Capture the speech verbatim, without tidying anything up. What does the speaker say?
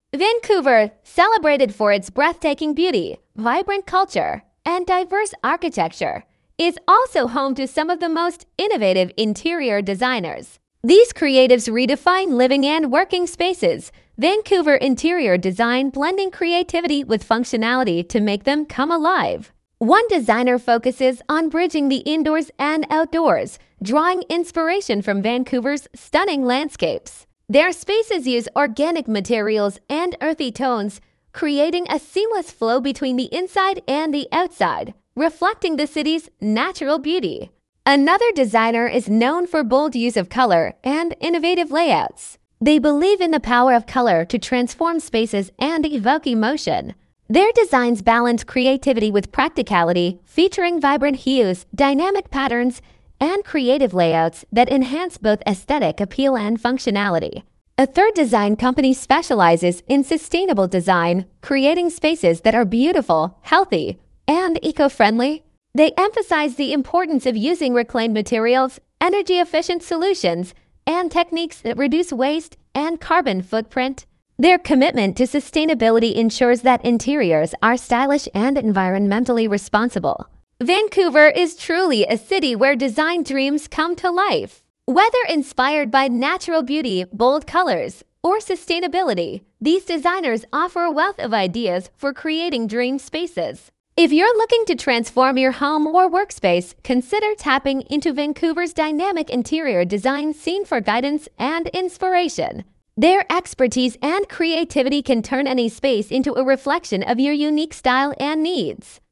Vancouver, celebrated for its breathtaking beauty, vibrant culture, and diverse architecture, is also home to some of the most innovative interior designers. These creatives redefine living and working spaces. Vancouver interior design blending creativity with functionality to make them come alive. One designer focuses on bridging the indoors and outdoors, drawing inspiration from Vancouver's stunning landscapes. Their spaces use organic materials and earthy tones, creating a seamless flow between the inside and the outside, reflecting the city's natural beauty. Another designer is known for bold use of color and innovative layouts. They believe in the power of color to transform spaces and evoke emotion. Their designs balance creativity with practicality, featuring vibrant hues, dynamic patterns, and creative layouts that enhance both aesthetic appeal and functionality. A third design company specializes in sustainable design, creating spaces that are beautiful, healthy, and eco-friendly. They emphasize the importance of using reclaimed materials, energy-efficient solutions, and techniques that reduce waste and carbon footprint. Their commitment to sustainability ensures that interiors are stylish and environmentally responsible. Vancouver is truly a city where design dreams come to life. Whether inspired by natural beauty, bold colors, or sustainability, these designers offer a wealth of ideas for creating dream spaces. If you're looking to transform your home or workspace, consider tapping into Vancouver's dynamic interior design scene for guidance and inspiration. Their expertise and creativity can turn any space into a reflection of your unique style and needs.